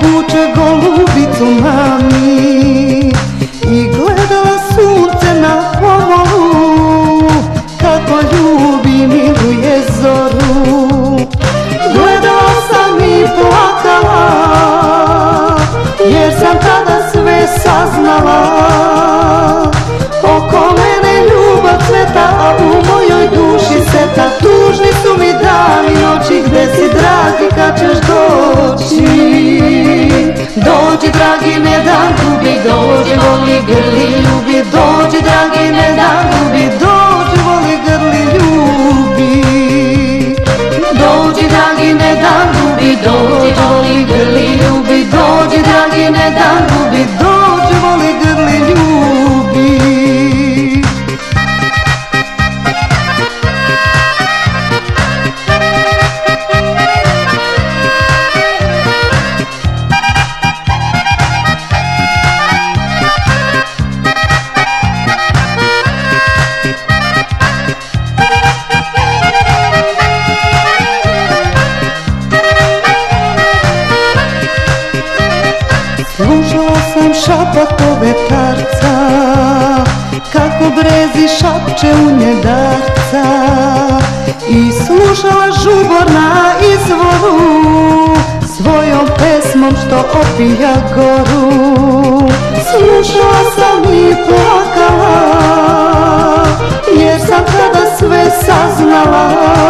vuče golubicu mami i gledala sunce na pomoru, kako ljubi miluje zoru. Gledala sam i plakala, jer sam tada sve saznala. Oko mene ljubav cveta, a u mojoj duši seta. Tužni su mi dani noći, gde si dragi, kad ćeš doći? Dođi dragi, ne dan gubi, dođi voli grli ljubi. Dođi dragi, ne dan gubi, dođi voli grli ljubi. Dođi dragi, ne dan gubi, dođi voli grli ljubi. Dođi dragi, ne dan gubi, dođi voli grli ljubi. Slušala sam šapat vetarca, kako brezi šapče u njedarca, i slušala žubor na izvoru, svojom pesmom što opija goru. Slušala sam i plakala, jer sam tada sve saznala.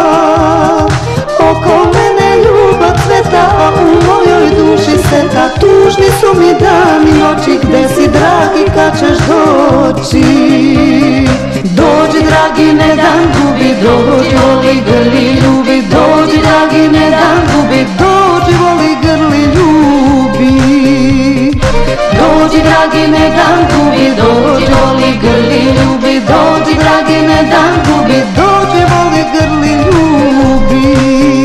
Oko mene ljubav cveta, a u mojoj duši seta. Tužni su mi dani noći, gde si dragi, kad ćeš doći? Dođi dragi, ne dan gubi, dođi voli grli ljubi. Dođi dragi, ne dan gubi, dođi voli grli ljubi. Dođi dragi, ne dan gubi, dođi voli grli ljubi. Dođi dragi, ne dan gubi, dođi voli grli ljubi.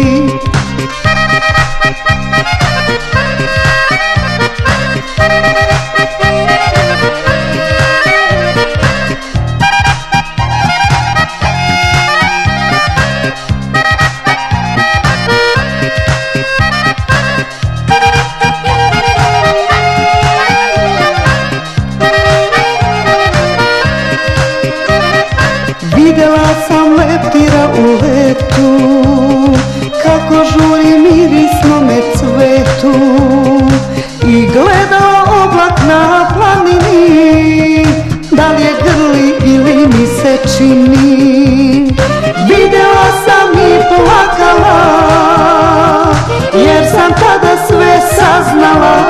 Videla sam leptira u letu, kako žuri mirisnome cvetu, i gledala oblak na planini, da li je grli ili mi se čini. Videla sam i plakala, jer sam tada sve saznala.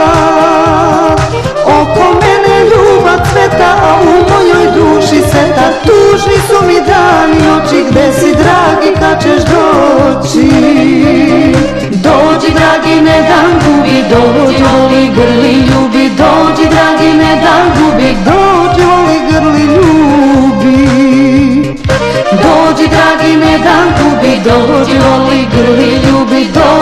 Oko mene ljubav cveta, a u mojoj duši seta. Tužni su mi dani noći, gde si dragi, kad ćeš doći? Dođi dragi, ne dan gubi, dođi voli grli ljubi. Dođi dragi, ne dan gubi, dođi voli grli ljubi. Dođi dragi, ne dan gubi, dođi voli grli ljubi.